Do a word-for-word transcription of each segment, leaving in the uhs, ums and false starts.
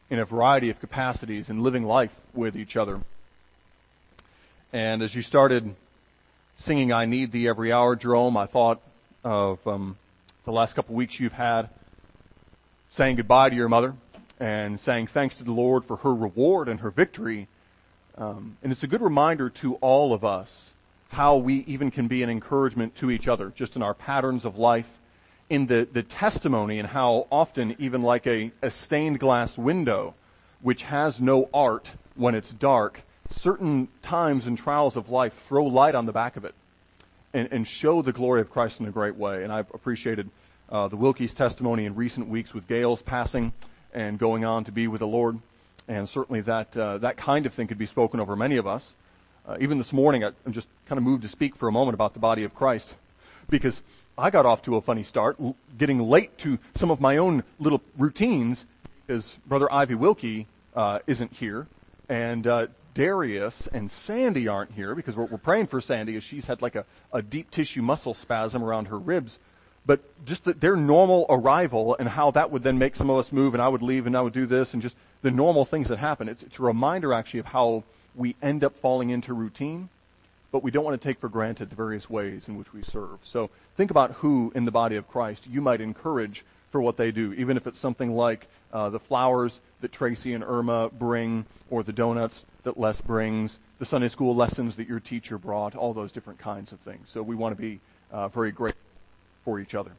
in a variety of capacities in living life with each other. And as you started singing I Need Thee Every Hour, Jerome, I thought of um, the last couple of weeks you've had saying goodbye to your mother and saying thanks to the Lord for her reward and her victory. Um, and it's a good reminder to all of us how we even can be an encouragement to each other, just in our patterns of life, in the, the testimony, and how often, even like a, a stained glass window, which has no art when it's dark, certain times and trials of life throw light on the back of it and, and show the glory of Christ in a great way. And I've appreciated uh, the Wilkie's testimony in recent weeks with Gail's passing and going on to be with the Lord. And certainly that uh, that kind of thing could be spoken over many of us. Uh, even this morning, I, I'm just kind of moved to speak for a moment about the body of Christ, because I got off to a funny start, l- getting late to some of my own little routines, because Brother Ivy Wilkie uh, isn't here, and uh, Darius and Sandy aren't here, because we're, we're praying for Sandy, as she's had like a, a deep tissue muscle spasm around her ribs. But just the, their normal arrival and how that would then make some of us move, and I would leave and I would do this, and just the normal things that happen. It's, it's a reminder actually of how we end up falling into routine, but we don't want to take for granted the various ways in which we serve. So think about who in the body of Christ you might encourage for what they do, even if it's something like uh, the flowers that Tracy and Irma bring, or the donuts that Les brings, the Sunday school lessons that your teacher brought, all those different kinds of things. So we want to be uh, very grateful for each other.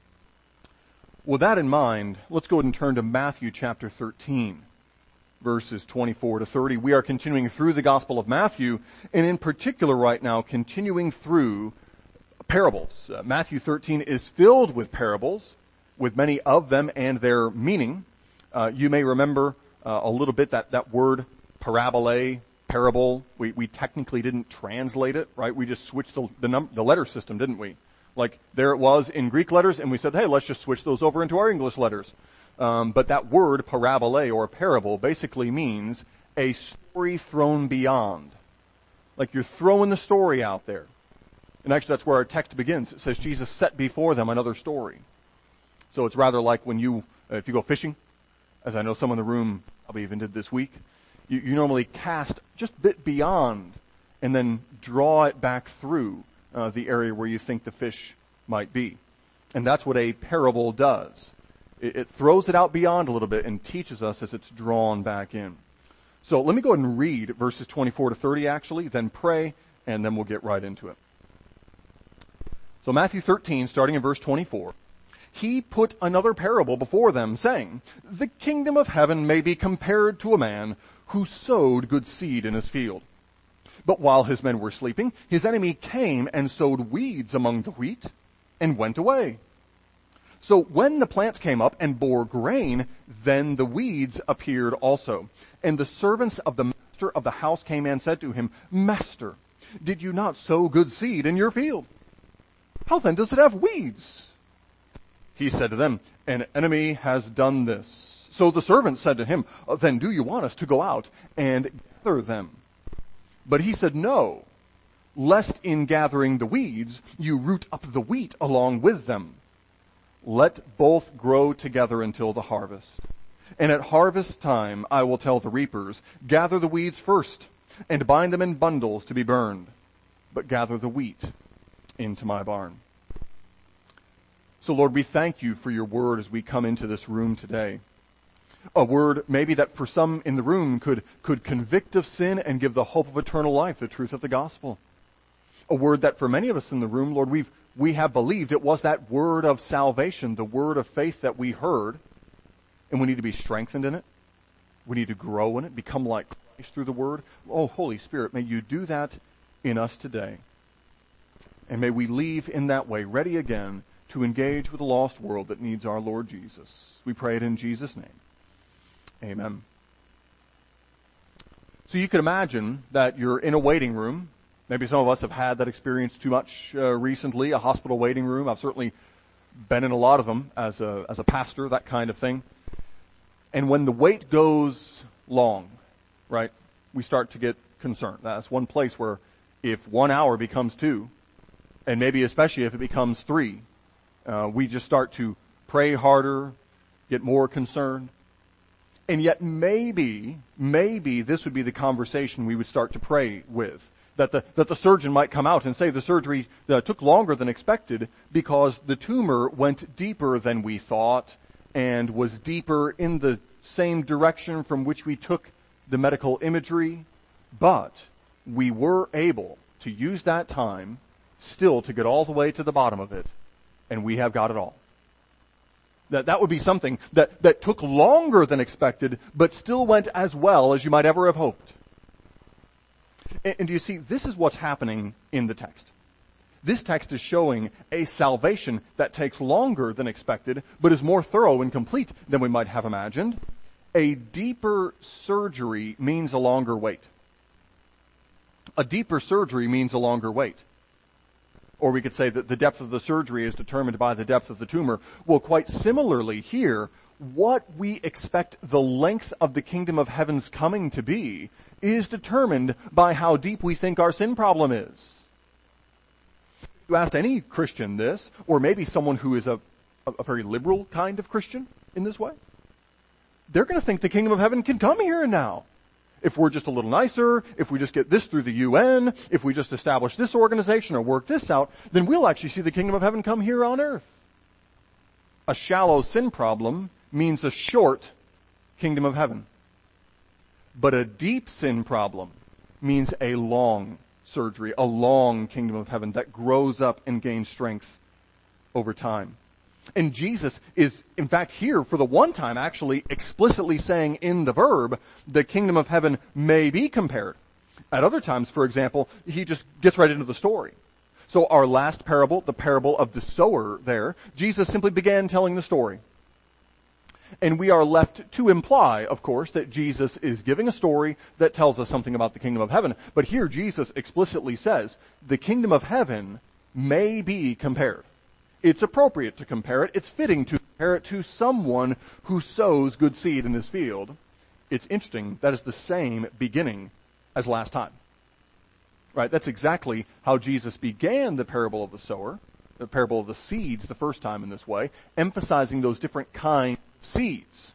With that in mind, let's go ahead and turn to Matthew chapter thirteen, verses twenty-four to thirty. We are continuing through the Gospel of Matthew, and in particular right now, continuing through parables. Uh, Matthew thirteen is filled with parables, with many of them and their meaning. Uh, you may remember uh, a little bit that, that word parabole, parable. We, we technically didn't translate it, right? We just switched the, the, num- the letter system, didn't we? Like, there it was in Greek letters, and we said, hey, let's just switch those over into our English letters. Um, but that word, parabole, or parable, basically means a story thrown beyond. Like, you're throwing the story out there. And actually, that's where our text begins. It says Jesus set before them another story. So it's rather like when you, uh, if you go fishing, as I know some in the room probably even did this week, you, you normally cast just a bit beyond and then draw it back through Uh, the area where you think the fish might be. And that's what a parable does. It, it throws it out beyond a little bit and teaches us as it's drawn back in. So let me go ahead and read verses twenty-four to thirty actually, then pray, and then we'll get right into it. So Matthew thirteen, starting in verse twenty-four. He put another parable before them, saying, the kingdom of heaven may be compared to a man who sowed good seed in his field. But while his men were sleeping, his enemy came and sowed weeds among the wheat and went away. So when the plants came up and bore grain, then the weeds appeared also. And the servants of the master of the house came and said to him, Master, did you not sow good seed in your field? How then does it have weeds? He said to them, an enemy has done this. So the servants said to him, then do you want us to go out and gather them? But he said, no, lest in gathering the weeds, you root up the wheat along with them. Let both grow together until the harvest. And at harvest time, I will tell the reapers, gather the weeds first and bind them in bundles to be burned, but gather the wheat into my barn. So Lord, we thank you for your word as we come into this room today. A word maybe that for some in the room could, could convict of sin and give the hope of eternal life, the truth of the gospel. A word that for many of us in the room, Lord, we've, we have believed it was that word of salvation, the word of faith that we heard, and we need to be strengthened in it. We need to grow in it, become like Christ through the word. Oh, Holy Spirit, may you do that in us today. And may we leave in that way ready again to engage with a lost world that needs our Lord Jesus. We pray it in Jesus' name. Amen. So you can imagine that you're in a waiting room. Maybe some of us have had that experience too much uh, recently, a hospital waiting room. I've certainly been in a lot of them as a, as a pastor, that kind of thing. And when the wait goes long, right, we start to get concerned. That's one place where if one hour becomes two, and maybe especially if it becomes three, uh, we just start to pray harder, get more concerned. And yet maybe, maybe this would be the conversation we would start to pray with. That the, that the surgeon might come out and say the surgery uh, took longer than expected because the tumor went deeper than we thought and was deeper in the same direction from which we took the medical imagery. But we were able to use that time still to get all the way to the bottom of it, and we have got it all. That, that would be something that, that took longer than expected, but still went as well as you might ever have hoped. And, and do you see, this is what's happening in the text. This text is showing a salvation that takes longer than expected, but is more thorough and complete than we might have imagined. A deeper surgery means a longer wait. A deeper surgery means a longer wait. Or we could say that the depth of the surgery is determined by the depth of the tumor. Well, quite similarly here, what we expect the length of the kingdom of heaven's coming to be is determined by how deep we think our sin problem is. You asked any Christian this, or maybe someone who is a, a very liberal kind of Christian in this way, they're going to think the kingdom of heaven can come here and now. If we're just a little nicer, if we just get this through the U N, if we just establish this organization or work this out, then we'll actually see the kingdom of heaven come here on earth. A shallow sin problem means a short kingdom of heaven. But a deep sin problem means a long surgery, a long kingdom of heaven that grows up and gains strength over time. And Jesus is, in fact, here for the one time actually explicitly saying in the verb, the kingdom of heaven may be compared. At other times, for example, he just gets right into the story. So our last parable, the parable of the sower there, Jesus simply began telling the story. And we are left to imply, of course, that Jesus is giving a story that tells us something about the kingdom of heaven. But here Jesus explicitly says, the kingdom of heaven may be compared. It's appropriate to compare it. It's fitting to compare it to someone who sows good seed in his field. It's interesting. That is the same beginning as last time. Right? That's exactly how Jesus began the parable of the sower, the parable of the seeds the first time in this way, emphasizing those different kinds of seeds.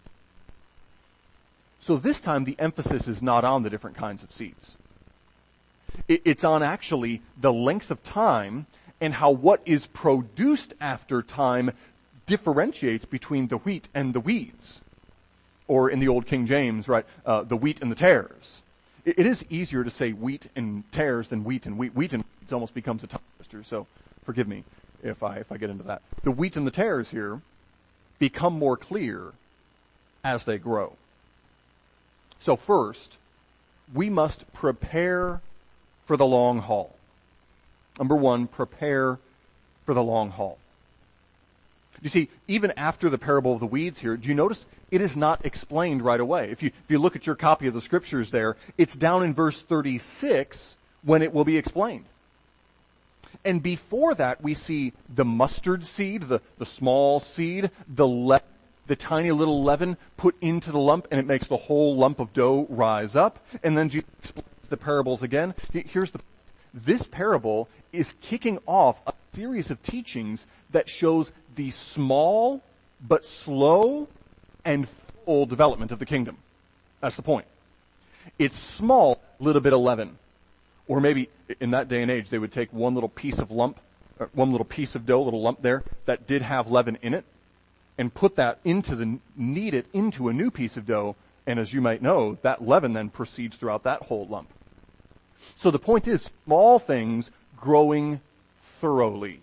So this time the emphasis is not on the different kinds of seeds. It's on actually the length of time and how what is produced after time differentiates between the wheat and the weeds. Or in the old King James, right, uh, the wheat and the tares. It, it is easier to say wheat and tares than wheat and wheat. Wheat and weeds almost becomes a tongue twister, so forgive me if I, if I get into that. The wheat and the tares here become more clear as they grow. So first, we must prepare for the long haul. Number one, prepare for the long haul. You see, even after the parable of the weeds here, do you notice it is not explained right away? If you, if you look at your copy of the scriptures there, it's down in verse thirty-six when it will be explained. And before that, we see the mustard seed, the, the small seed, the le- the tiny little leaven put into the lump, and it makes the whole lump of dough rise up. And then Jesus explains the parables again. Here's the This parable is kicking off a series of teachings that shows the small but slow and full development of the kingdom. That's the point. It's small, little bit of leaven. Or maybe in that day and age, they would take one little piece of lump, or one little piece of dough, little lump there, that did have leaven in it, and put that into the, knead it into a new piece of dough, and as you might know, that leaven then proceeds throughout that whole lump. So the point is, small things growing thoroughly.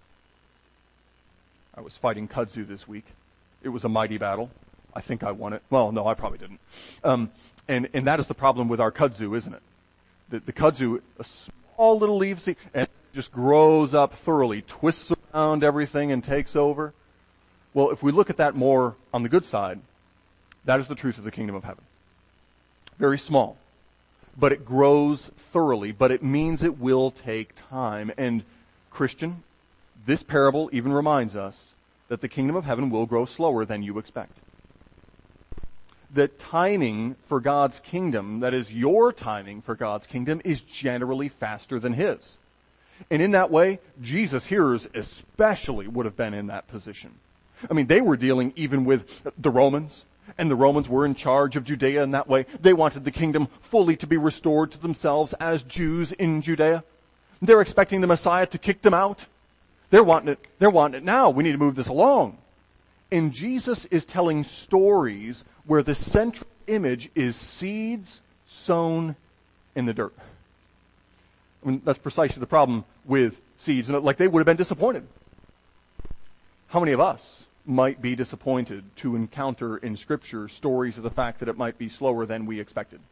I was fighting kudzu this week. It was a mighty battle. I think I won it. Well, no, I probably didn't. Um, and, and that is the problem with our kudzu, isn't it? The, the kudzu, a small little leaf seed, and it just grows up thoroughly, twists around everything and takes over. Well, if we look at that more on the good side, that is the truth of the kingdom of heaven. Very small. But it grows thoroughly, but it means it will take time. And Christian, this parable even reminds us that the kingdom of heaven will grow slower than you expect. The timing for God's kingdom, that is your timing for God's kingdom, is generally faster than his. And in that way, Jesus' hearers especially would have been in that position. I mean, they were dealing even with the Romans, And the Romans were in charge of Judea in that way. They wanted the kingdom fully to be restored to themselves as Jews in Judea. They're expecting the Messiah to kick them out. They're wanting it, they're wanting it now. We need to move this along. And Jesus is telling stories where the central image is seeds sown in the dirt. I mean, that's precisely the problem with seeds. Like, they would have been disappointed. How many of us might be disappointed to encounter in Scripture stories of the fact that it might be slower than we expected?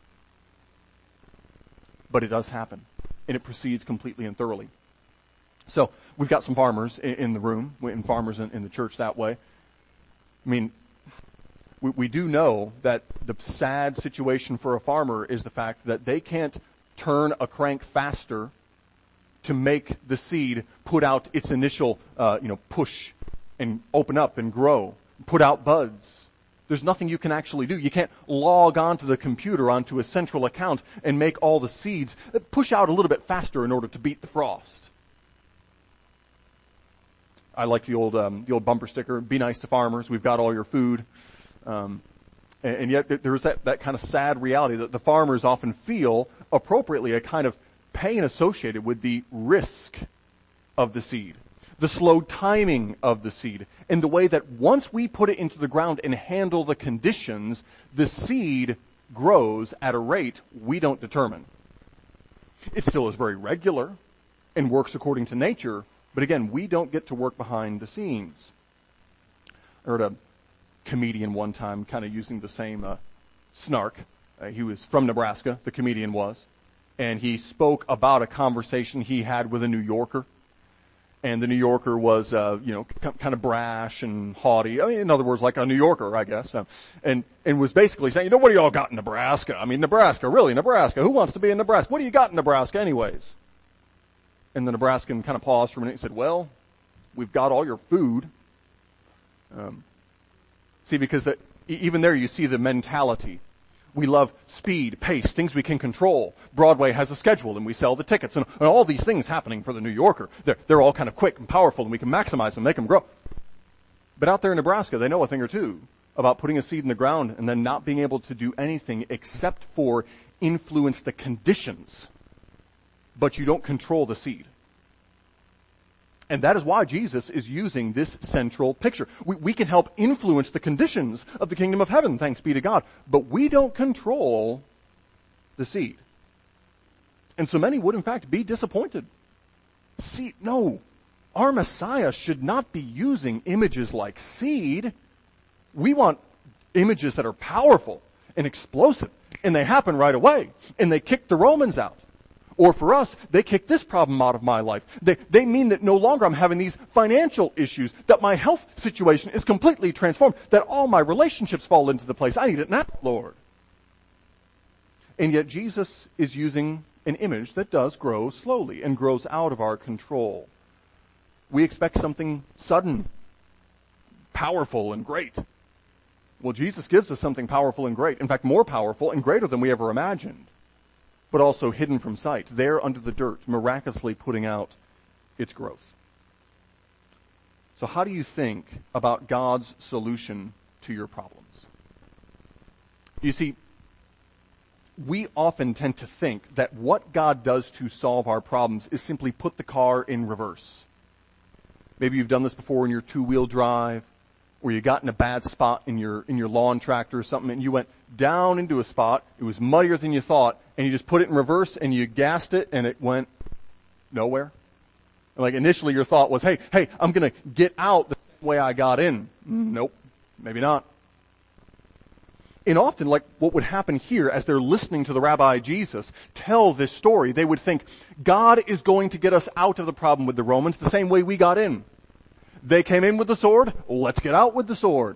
But it does happen, and it proceeds completely and thoroughly. So, we've got some farmers in, in the room, and farmers in, in the church that way. I mean, we, we do know that the sad situation for a farmer is the fact that they can't turn a crank faster to make the seed put out its initial, uh, you know, push and open up and grow, put out buds. There's nothing you can actually do. You can't log onto the computer, onto a central account, and make all the seeds push out a little bit faster in order to beat the frost. I like the old um, the old bumper sticker, "Be nice to farmers, we've got all your food." Um, and, and yet there's that, that kind of sad reality that the farmers often feel, appropriately, a kind of pain associated with the risk of the seed, the slow timing of the seed, and the way that once we put it into the ground and handle the conditions, the seed grows at a rate we don't determine. It still is very regular and works according to nature, but again, we don't get to work behind the scenes. I heard a comedian one time kind of using the same uh, snark. Uh, he was from Nebraska, the comedian was, and he spoke about a conversation he had with a New Yorker. And the New Yorker was, uh, you know, c- kind of brash and haughty. I mean, in other words, like a New Yorker, I guess. Uh, and, and was basically saying, you know, what do y'all got in Nebraska? I mean, Nebraska, really, Nebraska. Who wants to be in Nebraska? What do you got in Nebraska anyways? And the Nebraskan kind of paused for a minute and said, well, we've got all your food. Um, see, because the, even there you see the mentality. We love speed, pace, things we can control. Broadway has a schedule and we sell the tickets, and, and all these things happening for the New Yorker. They're, they're all kind of quick and powerful, and we can maximize them, make them grow. But out there in Nebraska, they know a thing or two about putting a seed in the ground and then not being able to do anything except for influence the conditions. But you don't control the seed. And that is why Jesus is using this central picture. We, we can help influence the conditions of the kingdom of heaven, thanks be to God. But we don't control the seed. And so many would in fact be disappointed. See, no, our Messiah should not be using images like seed. We want images that are powerful and explosive, and they happen right away, and they kick the Romans out. Or for us, they kick this problem out of my life. They, they mean that no longer I'm having these financial issues, that my health situation is completely transformed, that all my relationships fall into the place. I need it now, Lord. And yet Jesus is using an image that does grow slowly and grows out of our control. We expect something sudden, powerful, and great. Well, Jesus gives us something powerful and great. In fact, more powerful and greater than we ever imagined. But also hidden from sight, there under the dirt, miraculously putting out its growth. So how do you think about God's solution to your problems? You see, we often tend to think that what God does to solve our problems is simply put the car in reverse. Maybe you've done this before in your two-wheel drive, or you got in a bad spot in your in your lawn tractor or something, and you went down into a spot, it was muddier than you thought, and you just put it in reverse and you gassed it and it went nowhere. Like initially your thought was, hey, hey, I'm gonna get out the same way I got in. Nope, maybe not. And often, like what would happen here as they're listening to the Rabbi Jesus tell this story, they would think, God is going to get us out of the problem with the Romans the same way we got in. They came in with the sword, let's get out with the sword.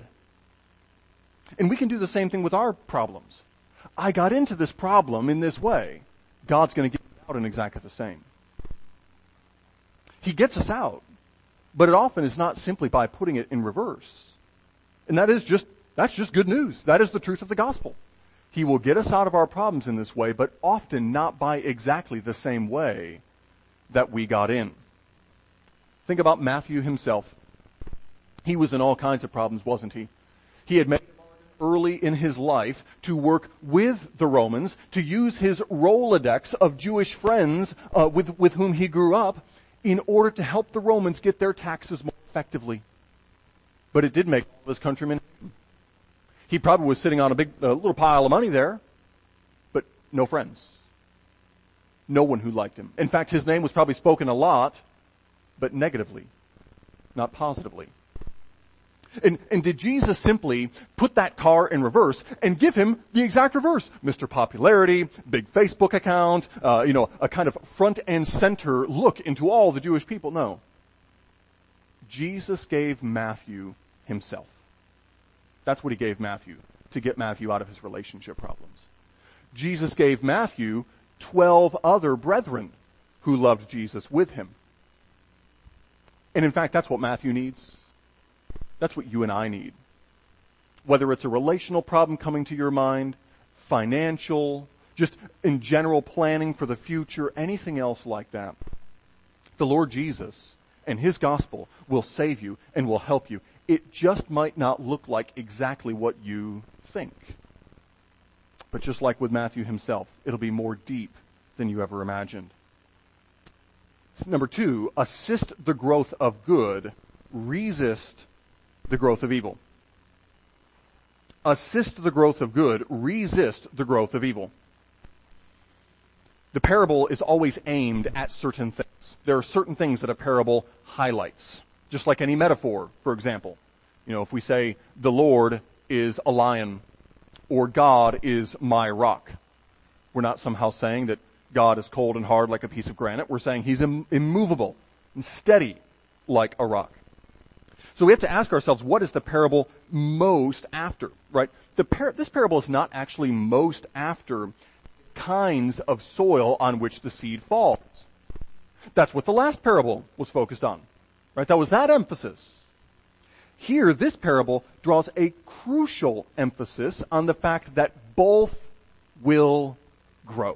And we can do the same thing with our problems. I got into this problem in this way. God's going to get me out in exactly the same. He gets us out, but it often is not simply by putting it in reverse. And that is just, that's just good news. That is the truth of the gospel. He will get us out of our problems in this way, but often not by exactly the same way that we got in. Think about Matthew himself. He was in all kinds of problems, wasn't he? He had made a bargain early in his life to work with the Romans, to use his Rolodex of Jewish friends uh, with, with whom he grew up in order to help the Romans get their taxes more effectively. But it did make all of his countrymen. He probably was sitting on a big, uh, little pile of money there, but no friends. No one who liked him. In fact, his name was probably spoken a lot, but negatively, not positively. And, and did Jesus simply put that car in reverse and give him the exact reverse? Mister Popularity, big Facebook account, uh, you know, a kind of front and center look into all the Jewish people? No. Jesus gave Matthew himself. That's what he gave Matthew, to get Matthew out of his relationship problems. Jesus gave Matthew twelve other brethren who loved Jesus with him. And in fact, that's what Matthew needs. That's what you and I need. Whether it's a relational problem coming to your mind, financial, just in general planning for the future, anything else like that. The Lord Jesus and his gospel will save you and will help you. It just might not look like exactly what you think. But just like with Matthew himself, it'll be more deep than you ever imagined. Number two, assist the growth of good, resist the growth of evil. Assist the growth of good, resist the growth of evil. The parable is always aimed at certain things. There are certain things that a parable highlights. Just like any metaphor, for example. You know, if we say, the Lord is a lion, or God is my rock, we're not somehow saying that God is cold and hard like a piece of granite. We're saying he's Im- immovable and steady like a rock. So we have to ask ourselves, what is the parable most after, right? The par- this parable is not actually most after kinds of soil on which the seed falls. That's what the last parable was focused on, right? That was that emphasis. Here, this parable draws a crucial emphasis on the fact that both will grow.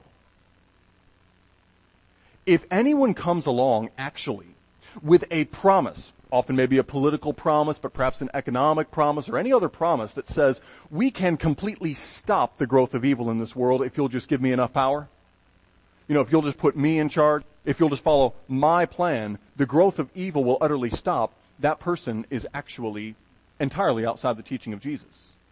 If anyone comes along, actually, with a promise, often maybe a political promise, but perhaps an economic promise or any other promise that says, we can completely stop the growth of evil in this world if you'll just give me enough power. You know, if you'll just put me in charge, if you'll just follow my plan, the growth of evil will utterly stop. That person is actually entirely outside the teaching of Jesus.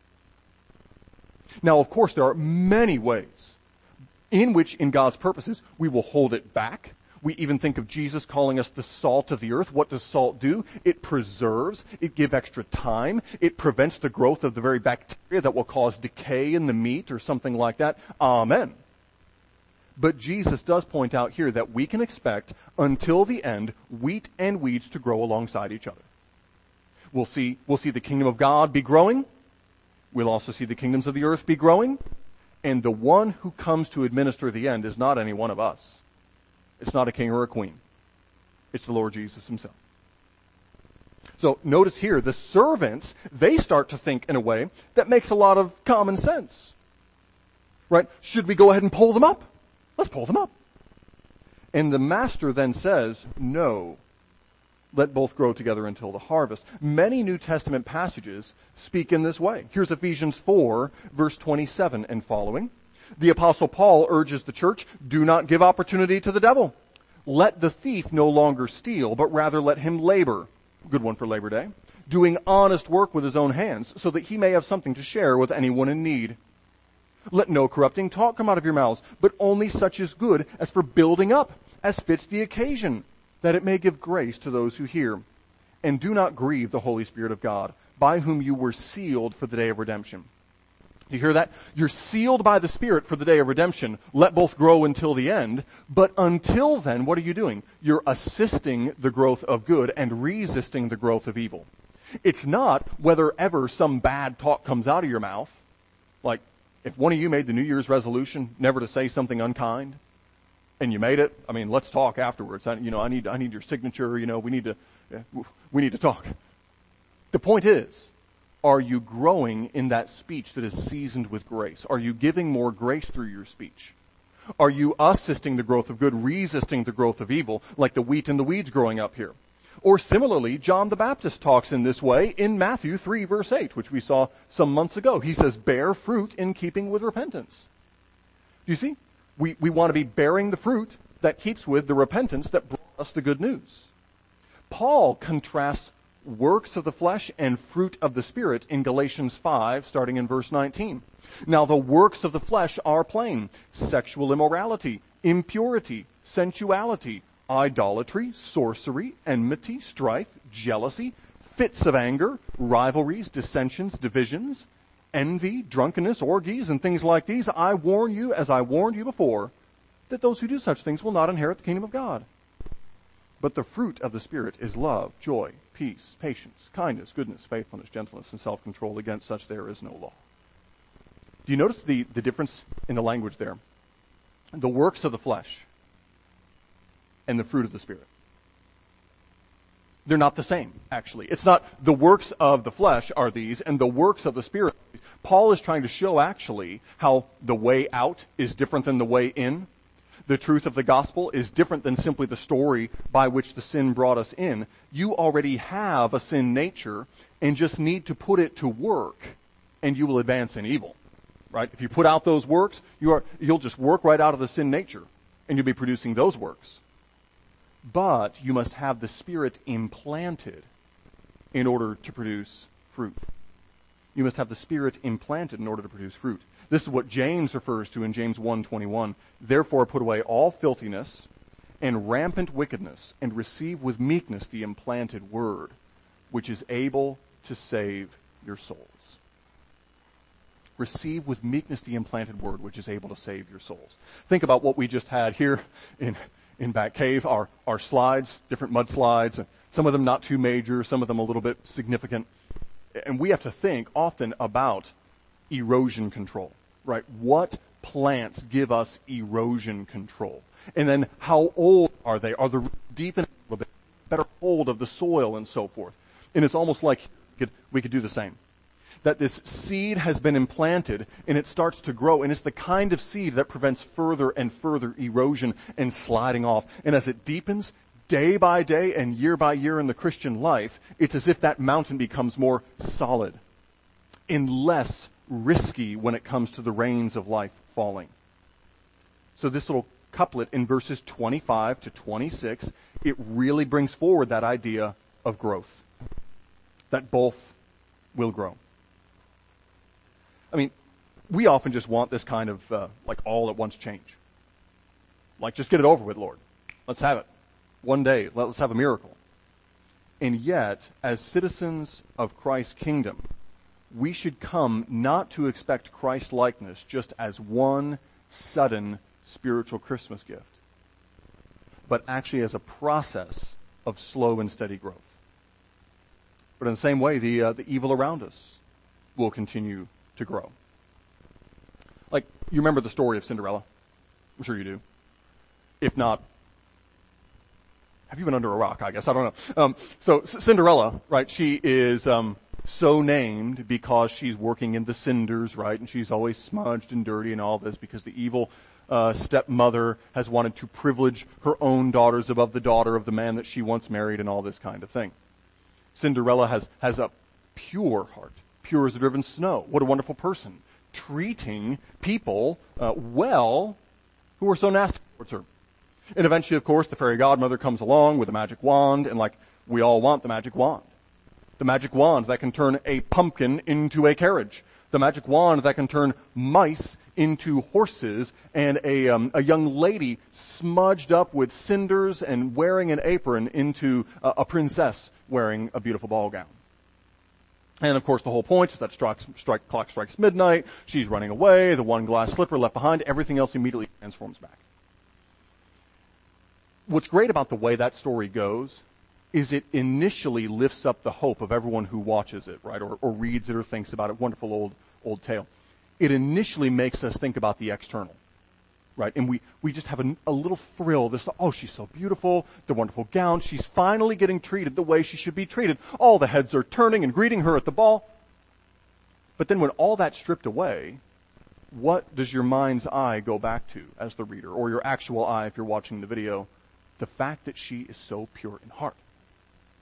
Now, of course, there are many ways in which, in God's purposes, we will hold it back. We even think of Jesus calling us the salt of the earth. What does salt do? It preserves. It gives extra time. It prevents the growth of the very bacteria that will cause decay in the meat or something like that. Amen. But Jesus does point out here that we can expect, until the end, wheat and weeds to grow alongside each other. We'll see, we'll see the kingdom of God be growing. We'll also see the kingdoms of the earth be growing. And the one who comes to administer the end is not any one of us. It's not a king or a queen. It's the Lord Jesus himself. So notice here, the servants, they start to think in a way that makes a lot of common sense. Right? Should we go ahead and pull them up? Let's pull them up. And the master then says, no, let both grow together until the harvest. Many New Testament passages speak in this way. Here's Ephesians four, verse twenty-seven and following. The Apostle Paul urges the church, do not give opportunity to the devil. Let the thief no longer steal, but rather let him labor. Good one for Labor Day. Doing honest work with his own hands, so that he may have something to share with anyone in need. Let no corrupting talk come out of your mouths, but only such as good as for building up, as fits the occasion, that it may give grace to those who hear. And do not grieve the Holy Spirit of God, by whom you were sealed for the day of redemption. You hear that? You're sealed by the Spirit for the day of redemption. Let both grow until the end. But until then, what are you doing? You're assisting the growth of good and resisting the growth of evil. It's not whether ever some bad talk comes out of your mouth. Like, if one of you made the New Year's resolution never to say something unkind, and you made it, I mean, let's talk afterwards. I, you know, I need, I need your signature. You know, we need to, we need to talk. The point is, are you growing in that speech that is seasoned with grace? Are you giving more grace through your speech? Are you assisting the growth of good, resisting the growth of evil, like the wheat and the weeds growing up here? Or similarly, John the Baptist talks in this way in Matthew three verse eight, which we saw some months ago. He says, bear fruit in keeping with repentance. Do you see? We, we want to be bearing the fruit that keeps with the repentance that brought us the good news. Paul contrasts works of the flesh and fruit of the Spirit in Galatians five, starting in verse nineteen. Now the works of the flesh are plain: sexual immorality, impurity, sensuality, idolatry, sorcery, enmity, strife, jealousy, fits of anger, rivalries, dissensions, divisions, envy, drunkenness, orgies, and things like these. I warn you, as I warned you before, that those who do such things will not inherit the kingdom of God. But the fruit of the Spirit is love, joy, peace, patience, kindness, goodness, faithfulness, gentleness, and self-control. Against such there is no law. Do you notice the, the difference in the language there? The works of the flesh and the fruit of the Spirit. They're not the same, actually. It's not the works of the flesh are these and the works of the Spirit are these. Paul is trying to show actually how the way out is different than the way in. The truth of the gospel is different than simply the story by which the sin brought us in. You already have a sin nature and just need to put it to work, and you will advance in evil. Right? If you put out those works, you are, you'll just work right out of the sin nature, and you'll be producing those works. But you must have the Spirit implanted in order to produce fruit. You must have the Spirit implanted in order to produce fruit. This is what James refers to in James one twenty-one. Therefore put away all filthiness and rampant wickedness, and receive with meekness the implanted word, which is able to save your souls. Receive with meekness the implanted word, which is able to save your souls. Think about what we just had here in, in Bat Cave, our, our slides, different mud slides, some of them not too major, some of them a little bit significant. And we have to think often about erosion control, right? What plants give us erosion control? And then how old are they? Are they deep in a little bit, better hold of the soil and so forth? And it's almost like we could, we could do the same. That this seed has been implanted and it starts to grow, and it's the kind of seed that prevents further and further erosion and sliding off. And as it deepens day by day and year by year in the Christian life, it's as if that mountain becomes more solid and less risky when it comes to the rains of life falling. So this little couplet in verses twenty-five to twenty-six, it really brings forward that idea of growth. That both will grow. I mean, we often just want this kind of, uh, like all at once change. Like just get it over with, Lord. Let's have it. One day, let's have a miracle. And yet, as citizens of Christ's kingdom, we should come not to expect Christ-likeness just as one sudden spiritual Christmas gift, but actually as a process of slow and steady growth. But in the same way, the uh, the evil around us will continue to grow. Like, you remember the story of Cinderella? I'm sure you do. If not, have you been under a rock? I guess I don't know. Um, so C- Cinderella, right? She is um, so named because she's working in the cinders, right? And she's always smudged and dirty and all this because the evil uh, stepmother has wanted to privilege her own daughters above the daughter of the man that she once married and all this kind of thing. Cinderella has has a pure heart, pure as the driven snow. What a wonderful person, treating people uh, well who are so nasty towards her. And eventually, of course, the fairy godmother comes along with a magic wand, and like we all want the magic wand. The magic wand that can turn a pumpkin into a carriage. The magic wand that can turn mice into horses, and a um, a young lady smudged up with cinders and wearing an apron into a, a princess wearing a beautiful ball gown. And of course, the whole point is that strikes, strike, clock strikes midnight. She's running away. The one glass slipper left behind. Everything else immediately transforms back. What's great about the way that story goes is it initially lifts up the hope of everyone who watches it, right, or, or reads it or thinks about it. Wonderful old old tale. It initially makes us think about the external, right? And we, we just have a, a little thrill. This, oh, she's so beautiful, the wonderful gown. She's finally getting treated the way she should be treated. All the heads are turning and greeting her at the ball. But then when all that's stripped away, what does your mind's eye go back to as the reader, or your actual eye if you're watching the video? The fact that she is so pure in heart.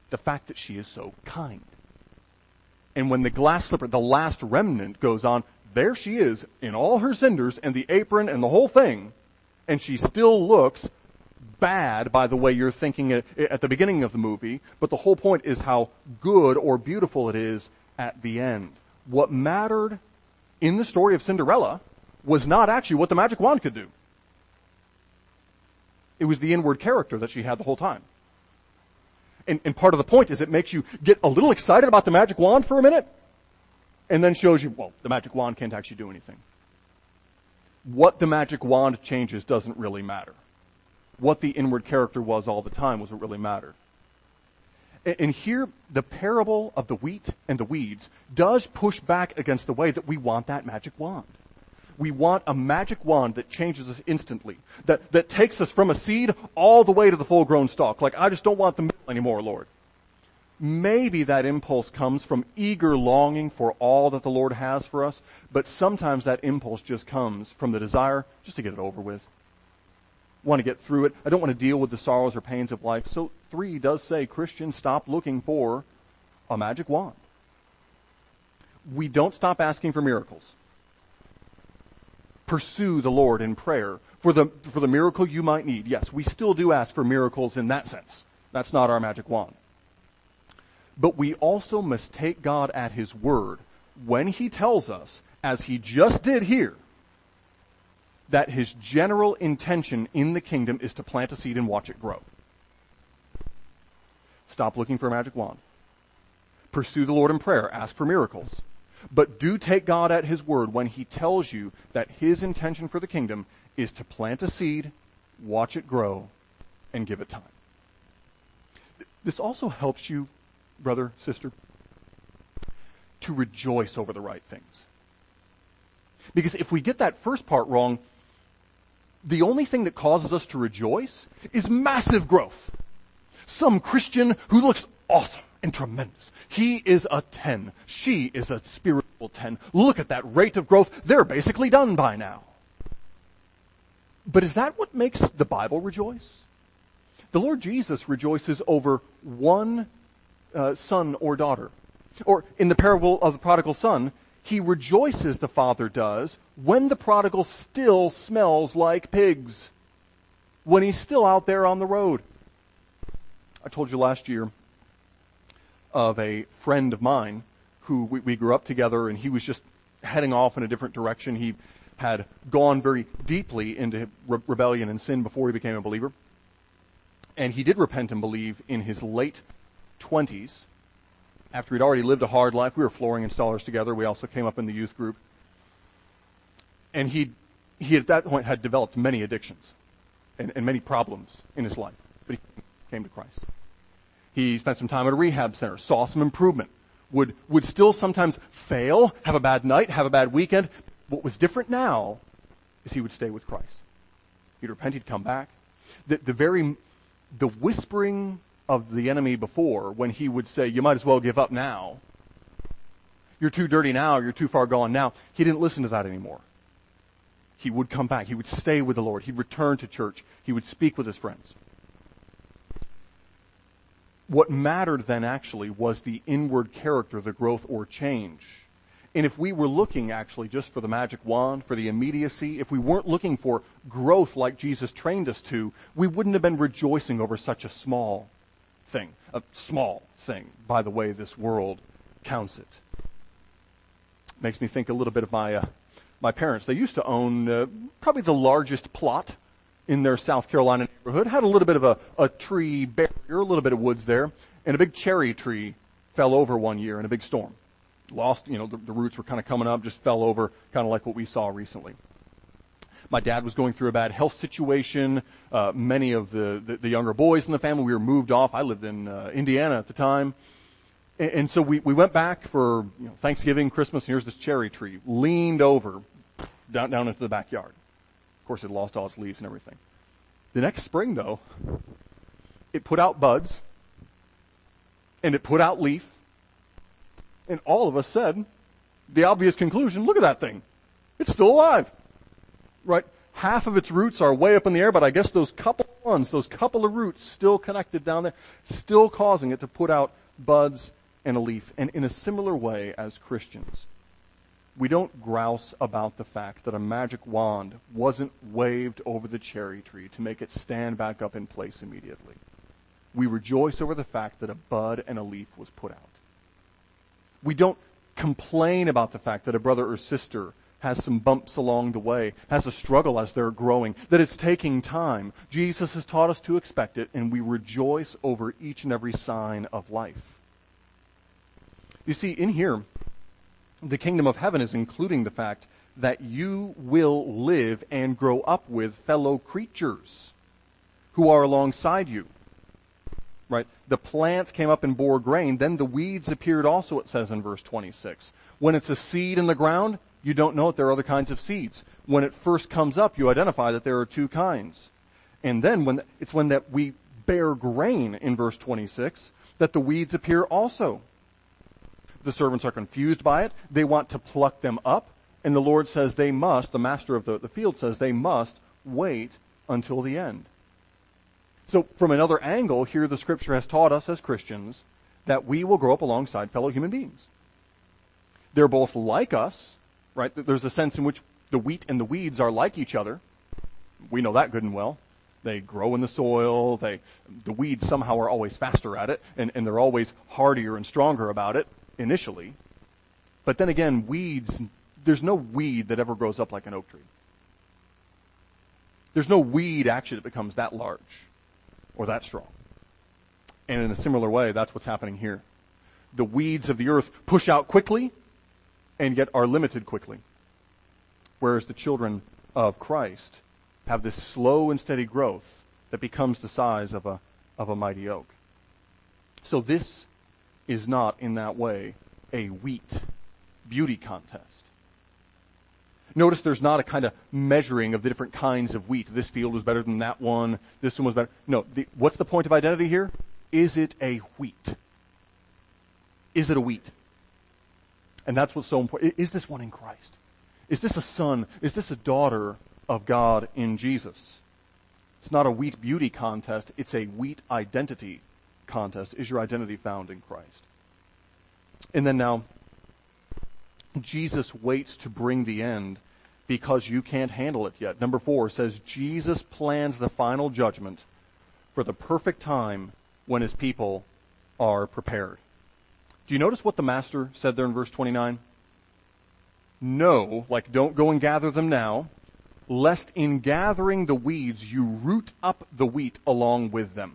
the fact that she is so kind. And when the glass slipper, the last remnant goes on, there she is in all her cinders and the apron and the whole thing, and she still looks bad by the way you're thinking at, at the beginning of the movie, but the whole point is how good or beautiful it is at the end. What mattered in the story of Cinderella was not actually what the magic wand could do. It was the inward character that she had the whole time. And, and part of the point is it makes you get a little excited about the magic wand for a minute, and then shows you, well, the magic wand can't actually do anything. What the magic wand changes doesn't really matter. What the inward character was all the time was what really mattered. And, and here, the parable of the wheat and the weeds does push back against the way that we want that magic wand. We want a magic wand that changes us instantly, that, that takes us from a seed all the way to the full-grown stalk. Like, I just don't want the middle anymore, Lord. Maybe that impulse comes from eager longing for all that the Lord has for us, but sometimes that impulse just comes from the desire just to get it over with. Want to get through it. I don't want to deal with the sorrows or pains of life. So three does say, Christians, stop looking for a magic wand. We don't stop asking for miracles. Pursue the Lord in prayer for the, for the miracle you might need. Yes, we still do ask for miracles in that sense. That's not our magic wand. But we also must take God at His word when He tells us, as He just did here, that His general intention in the kingdom is to plant a seed and watch it grow. Stop looking for a magic wand. Pursue the Lord in prayer. Ask for miracles. But do take God at His word when He tells you that His intention for the kingdom is to plant a seed, watch it grow, and give it time. This also helps you, brother, sister, to rejoice over the right things. Because if we get that first part wrong, the only thing that causes us to rejoice is massive growth. Some Christian who looks awesome and tremendous. He is a ten. She is a spiritual ten. Look at that rate of growth. They're basically done by now. But is that what makes the Bible rejoice? The Lord Jesus rejoices over one uh, son or daughter. Or in the parable of the prodigal son, He rejoices, the father does, when the prodigal still smells like pigs. When he's still out there on the road. I told you last year of a friend of mine who we, we grew up together, and he was just heading off in a different direction. He had gone very deeply into re- rebellion and sin before he became a believer. And he did repent and believe in his late twenties. After he'd already lived a hard life. We were flooring installers together. We also came up in the youth group. And he, he at that point had developed many addictions and, and many problems in his life. But he came to Christ. He spent some time at a rehab center, saw some improvement, would, would still sometimes fail, have a bad night, have a bad weekend. What was different now is he would stay with Christ. He'd repent, he'd come back. The, the very, the whispering of the enemy before, when he would say, you might as well give up now. You're too dirty now, you're too far gone now. He didn't listen to that anymore. He would come back. He would stay with the Lord. He'd return to church. He would speak with his friends. What mattered then actually was the inward character, the growth or change. And if we were looking actually just for the magic wand, for the immediacy, if we weren't looking for growth like Jesus trained us to, we wouldn't have been rejoicing over such a small thing, a small thing, by the way this world counts it. Makes me think a little bit of my uh, my parents. They used to own uh, probably the largest plot in their South Carolina neighborhood. Had a little bit of a, a tree barrier, a little bit of woods there, and a big cherry tree fell over one year in a big storm. Lost, you know, the, the roots were kind of coming up, just fell over, kind of like what we saw recently. My dad was going through a bad health situation. Uh, many of the, the, the younger boys in the family, we were moved off. I lived in uh, Indiana at the time. And, and so we, we went back for you know, Thanksgiving, Christmas, and here's this cherry tree, leaned over, down, down into the backyard. Of course, it lost all its leaves and everything. The next spring, though, it put out buds, and it put out leaf, and all of us said the obvious conclusion, look at that thing. It's still alive. Right? Half of its roots are way up in the air, but I guess those couple ones, those couple of roots still connected down there, still causing it to put out buds and a leaf. And in a similar way as Christians, we don't grouse about the fact that a magic wand wasn't waved over the cherry tree to make it stand back up in place immediately. We rejoice over the fact that a bud and a leaf was put out. We don't complain about the fact that a brother or sister has some bumps along the way, has a struggle as they're growing, that it's taking time. Jesus has taught us to expect it, and we rejoice over each and every sign of life. You see, in here, the kingdom of heaven is including the fact that you will live and grow up with fellow creatures who are alongside you. Right? The plants came up and bore grain, then the weeds appeared also, it says in verse twenty-six. When it's a seed in the ground, you don't know that there are other kinds of seeds. When it first comes up, you identify that there are two kinds. And then when the, it's when that we bear grain in verse twenty-six that the weeds appear also. The servants are confused by it. They want to pluck them up. And the Lord says they must, the master of the, the field says they must wait until the end. So from another angle, here the scripture has taught us as Christians that we will grow up alongside fellow human beings. They're both like us, right? There's a sense in which the wheat and the weeds are like each other. We know that good and well. They grow in the soil. They, the weeds somehow are always faster at it, and, and they're always hardier and stronger about it initially. But then again, weeds, there's no weed that ever grows up like an oak tree. There's no weed actually that becomes that large or that strong. And in a similar way, that's what's happening here. The weeds of the earth push out quickly and yet are limited quickly. Whereas the children of Christ have this slow and steady growth that becomes the size of a, of a mighty oak. So this is not in that way a wheat beauty contest. Notice there's not a kind of measuring of the different kinds of wheat. This field was better than that one. This one was better. No, the, what's the point of identity here? Is it a wheat? Is it a wheat? And that's what's so important. Is this one in Christ? Is this a son? Is this a daughter of God in Jesus? It's not a wheat beauty contest. It's a wheat identity contest. Is your identity found in Christ? And then now, Jesus waits to bring the end because you can't handle it yet. Number four says Jesus plans the final judgment for the perfect time when his people are prepared. Do you notice what the master said there in verse twenty-nine? No, like don't go and gather them now, lest in gathering the weeds you root up the wheat along with them.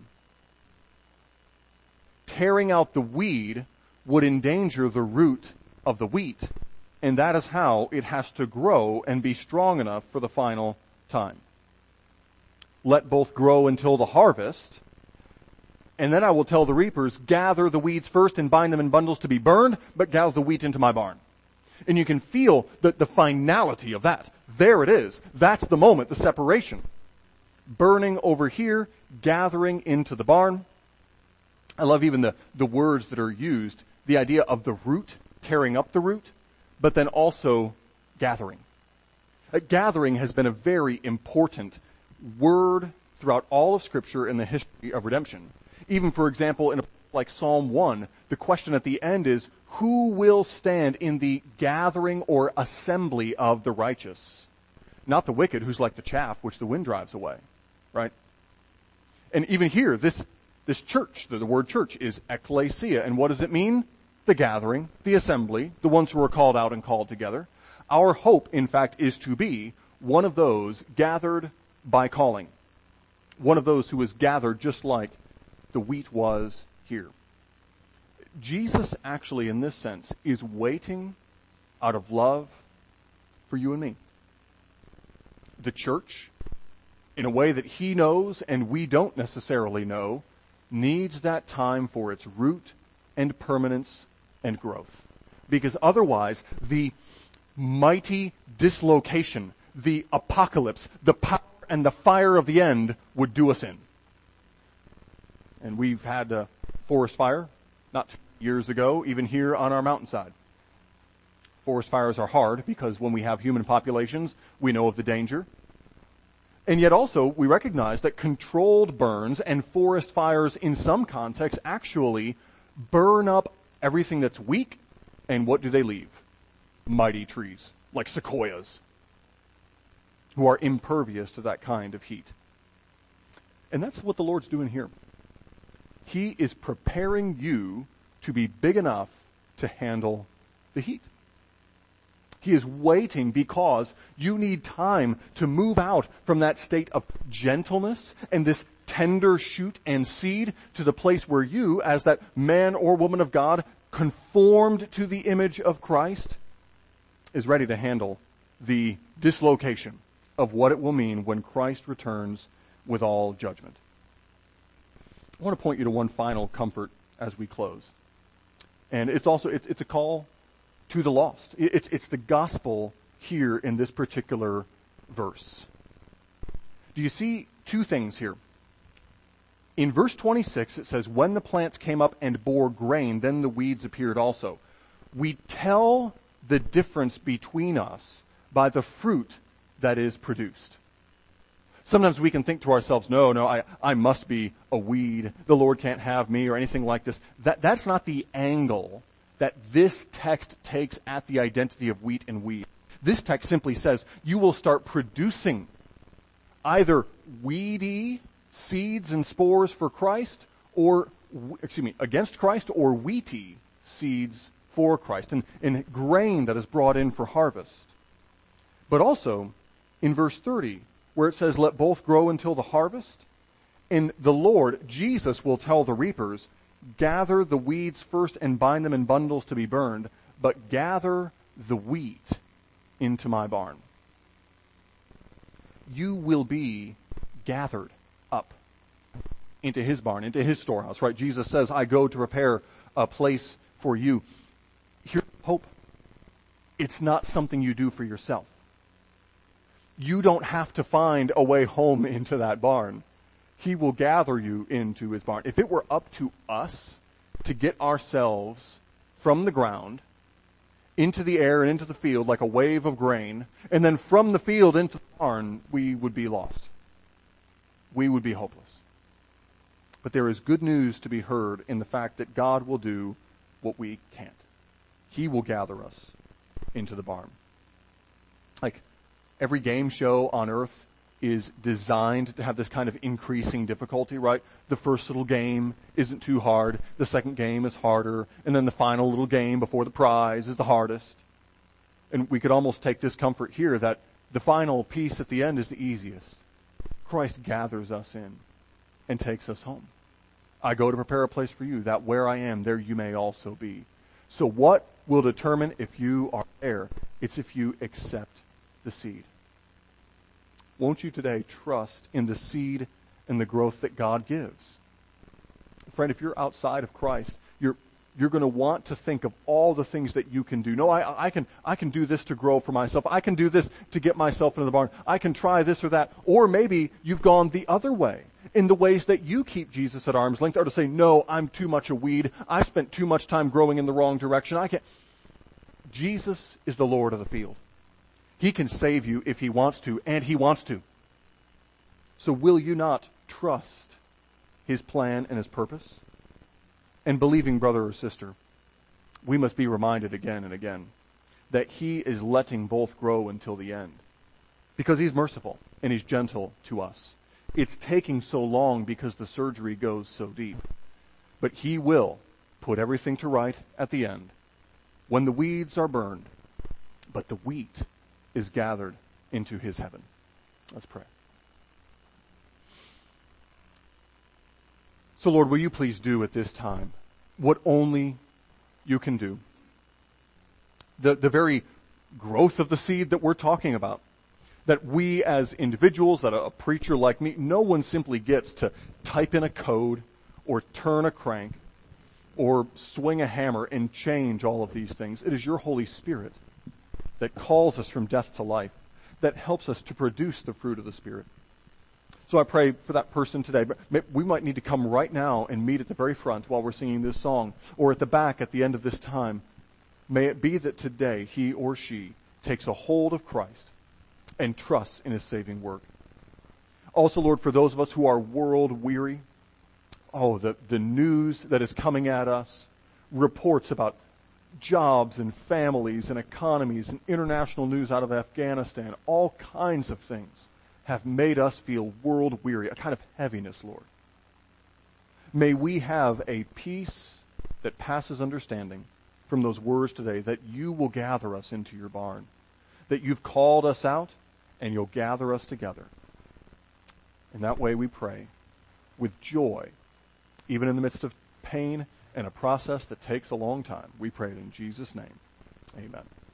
Tearing out the weed would endanger the root of the wheat, and that is how it has to grow and be strong enough for the final time. Let both grow until the harvest, and then I will tell the reapers, gather the weeds first and bind them in bundles to be burned, but gather the wheat into my barn. And you can feel the, the finality of that. There it is. That's the moment, the separation. Burning over here, gathering into the barn. I love even the, the words that are used. The idea of the root, tearing up the root, but then also gathering. Uh, gathering has been a very important word throughout all of Scripture in the history of redemption. Even, for example, in a like Psalm one, the question at the end is, who will stand in the gathering or assembly of the righteous? Not the wicked, who's like the chaff which the wind drives away, right? And even here, this this church, the, the word church is ekklesia. And what does it mean? The gathering, the assembly, the ones who are called out and called together. Our hope, in fact, is to be one of those gathered by calling. One of those who is gathered just like the wheat was here. Jesus actually, in this sense, is waiting out of love for you and me. The church, in a way that he knows and we don't necessarily know, needs that time for its root and permanence and growth. Because otherwise, the mighty dislocation, the apocalypse, the power and the fire of the end would do us in. And we've had a forest fire not years ago, even here on our mountainside. Forest fires are hard because when we have human populations, we know of the danger. And yet also, we recognize that controlled burns and forest fires in some contexts actually burn up everything that's weak. And what do they leave? Mighty trees, like sequoias, who are impervious to that kind of heat. And that's what the Lord's doing here. He is preparing you to be big enough to handle the heat. He is waiting because you need time to move out from that state of gentleness and this tender shoot and seed to the place where you, as that man or woman of God, conformed to the image of Christ, is ready to handle the dislocation of what it will mean when Christ returns with all judgment. I want to point you to one final comfort as we close. And it's also, it, it's a call to the lost. It, it's, it's the gospel here in this particular verse. Do you see two things here? In verse twenty-six, it says, when the plants came up and bore grain, then the weeds appeared also. We tell the difference between us by the fruit that is produced. Sometimes we can think to ourselves, no, no, I, I must be a weed. The Lord can't have me or anything like this. That, that's not the angle that this text takes at the identity of wheat and weed. This text simply says you will start producing either weedy seeds and spores for Christ or, excuse me, against Christ, or wheaty seeds for Christ and, and grain that is brought in for harvest. But also in verse thirty, where it says, let both grow until the harvest. And the Lord, Jesus, will tell the reapers, gather the weeds first and bind them in bundles to be burned, but gather the wheat into my barn. You will be gathered up into his barn, into his storehouse, right? Jesus says, I go to prepare a place for you. Here's hope. It's not something you do for yourself. You don't have to find a way home into that barn. He will gather you into his barn. If it were up to us to get ourselves from the ground into the air and into the field like a wave of grain, and then from the field into the barn, we would be lost. We would be hopeless. But there is good news to be heard in the fact that God will do what we can't. He will gather us into the barn. Like, every game show on earth is designed to have this kind of increasing difficulty, right? The first little game isn't too hard. The second game is harder. And then the final little game before the prize is the hardest. And we could almost take this comfort here that the final piece at the end is the easiest. Christ gathers us in and takes us home. I go to prepare a place for you, that where I am, there you may also be. So what will determine if you are there? It's if you accept the seed. Won't you today trust in the seed and the growth that God gives? Friend, if you're outside of Christ, you're you're going to want to think of all the things that you can do. No, I, I can I can do this to grow for myself. I can do this to get myself into the barn. I can try this or that. Or maybe you've gone the other way in the ways that you keep Jesus at arm's length, or to say, no, I'm too much a weed. I spent too much time growing in the wrong direction. I can't. Jesus is the Lord of the field. He can save you if he wants to, and he wants to. So will you not trust his plan and his purpose? And believing brother or sister, we must be reminded again and again that he is letting both grow until the end. Because he's merciful and he's gentle to us. It's taking so long because the surgery goes so deep. But he will put everything to right at the end when the weeds are burned, but the wheat is gathered into his heaven. Let's pray. So Lord, will you please do at this time what only you can do? The, the very growth of the seed that we're talking about, that we as individuals, that a, a preacher like me, no one simply gets to type in a code or turn a crank or swing a hammer and change all of these things. It is your Holy Spirit that calls us from death to life, that helps us to produce the fruit of the Spirit. So I pray for that person today. But we might need to come right now and meet at the very front while we're singing this song, or at the back at the end of this time. May it be that today he or she takes a hold of Christ and trusts in his saving work. Also, Lord, for those of us who are world weary, oh, the, the news that is coming at us, reports about jobs and families and economies and international news out of Afghanistan, all kinds of things have made us feel world weary, a kind of heaviness, Lord. May we have a peace that passes understanding from those words today, that you will gather us into your barn, that you've called us out and you'll gather us together. In that way we pray with joy, even in the midst of pain and a process that takes a long time. We pray it in Jesus' name. Amen.